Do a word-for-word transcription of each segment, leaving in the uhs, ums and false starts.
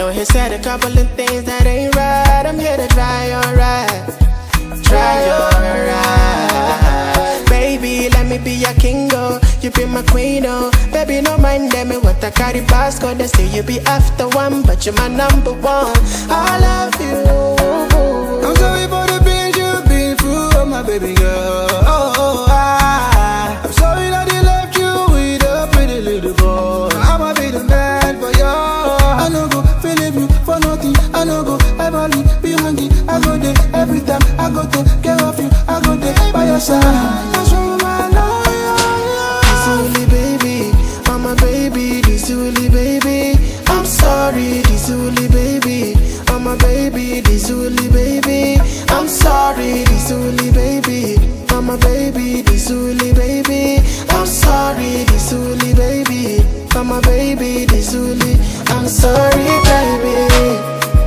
know he said a couple of things that ain't right. I'm here to try your right, try your right. Baby, let me be your king, oh. You be my queen, oh. Baby, no mind them, me what I carry passcode. They say you be after one, but you're my number one. I love you. I'm sorry for the things you've been through, oh my baby girl. Oh, oh, I, I'm sorry that he left you with a pretty little boy. I'ma be the man for you. I no go believe you for nothing. I no go ever leave behind you. I go there every time. I go take care of you. I go there by your side. I show you my love. This baby, I'm a baby. This only baby. I'm sorry, this only baby. I'm a baby. This only baby. I'm sorry, this only baby. I'm a baby. This only baby. I'm sorry, this only baby. I'm a baby. This only. I'm sorry, baby.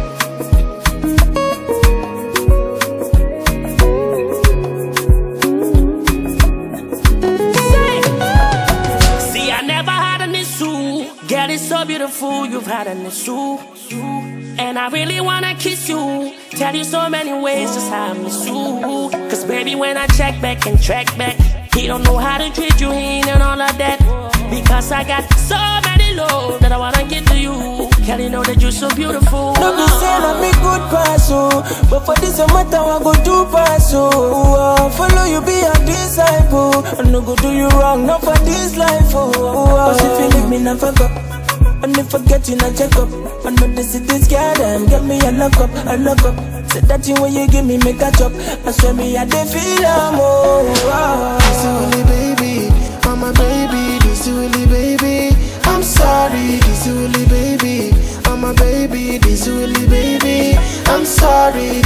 Girl, it's so beautiful, you've had an issue. And I really wanna kiss you, tell you so many ways just how I miss you. Cause baby, when I check back and track back, he don't know how to treat you, he ain't and all of that. Because I got so many love that I wanna get to you. Girl, you know that you're so beautiful. No be say I me good pass, oh, but for this matter I go do pass, oh. Follow you be a disciple, I no go do you wrong, not for this life, oh. Cause if you leave me never go, and if I get you not check up, I know the city's scared and get me a lock up, a lock up. Say that thing when you give me make a chop, I swear me I dey feel am, oh. This only baby, I'm a baby. This only baby. I'm sorry, this only baby. I'm a baby. This only baby. I'm sorry.